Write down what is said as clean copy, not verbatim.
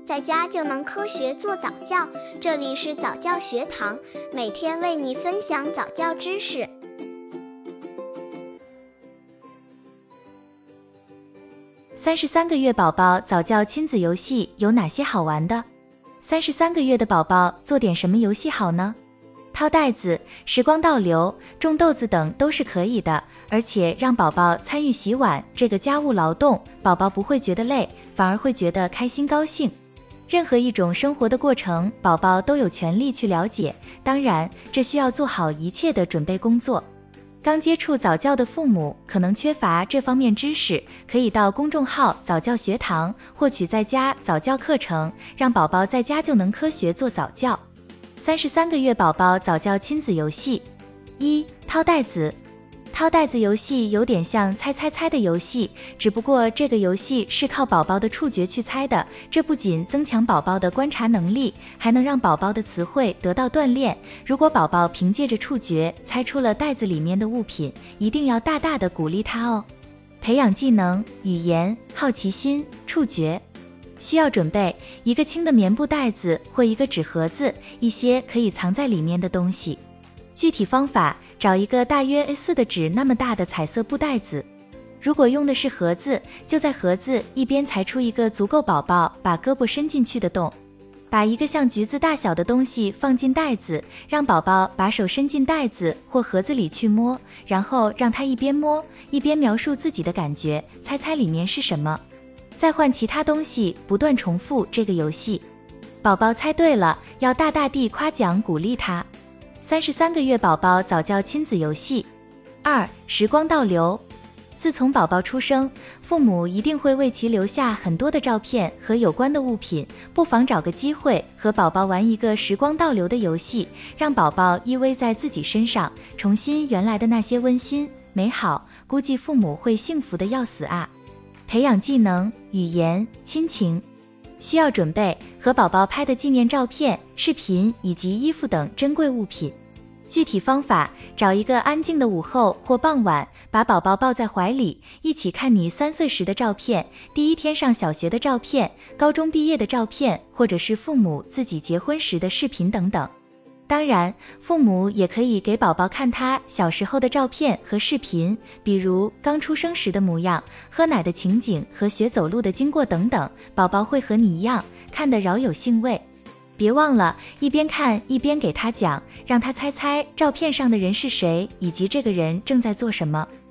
在家就能科学做早教。这里是早教学堂，每天为你分享早教知识。 33个月宝宝早教亲子游戏有哪些好玩的？33个月的宝宝做点什么游戏好呢？掏袋子、时光倒流、种豆子等都是可以的，而且让宝宝参与洗碗这个家务劳动，宝宝不会觉得累，反而会觉得开心高兴。任何一种生活的过程，宝宝都有权利去了解，当然，这需要做好一切的准备工作。刚接触早教的父母可能缺乏这方面知识，可以到公众号早教学堂获取在家早教课程，让宝宝在家就能科学做早教。33个月宝宝早教亲子游戏。1. 掏袋子。掏袋子游戏有点像猜猜猜的游戏，只不过这个游戏是靠宝宝的触觉去猜的，这不仅增强宝宝的观察能力，还能让宝宝的词汇得到锻炼。如果宝宝凭借着触觉猜出了袋子里面的物品，一定要大大的鼓励他哦。培养技能、语言、好奇心、触觉。需要准备一个轻的棉布袋子或一个纸盒子，一些可以藏在里面的东西。具体方法，找一个大约 A4 的纸那么大的彩色布袋子。如果用的是盒子，就在盒子一边裁出一个足够宝宝把胳膊伸进去的洞。把一个像橘子大小的东西放进袋子，让宝宝把手伸进袋子或盒子里去摸，然后让他一边摸一边描述自己的感觉，猜猜里面是什么。再换其他东西，不断重复这个游戏。宝宝猜对了，要大大地夸奖鼓励他。33个月宝宝早教亲子游戏。2. 时光倒流。自从宝宝出生，父母一定会为其留下很多的照片和有关的物品，不妨找个机会和宝宝玩一个时光倒流的游戏，让宝宝依偎在自己身上，重新原来的那些温馨美好，估计父母会幸福的要死啊。培养技能、语言、亲情。需要准备和宝宝拍的纪念照片、视频以及衣服等珍贵物品。具体方法，找一个安静的午后或傍晚，把宝宝抱在怀里，一起看你3岁时的照片，第一天上小学的照片，高中毕业的照片，或者是父母自己结婚时的视频等等。当然，父母也可以给宝宝看他小时候的照片和视频，比如刚出生时的模样、喝奶的情景和学走路的经过等等，宝宝会和你一样，看得饶有兴味。别忘了一边看一边给他讲，让他猜猜照片上的人是谁，以及这个人正在做什么。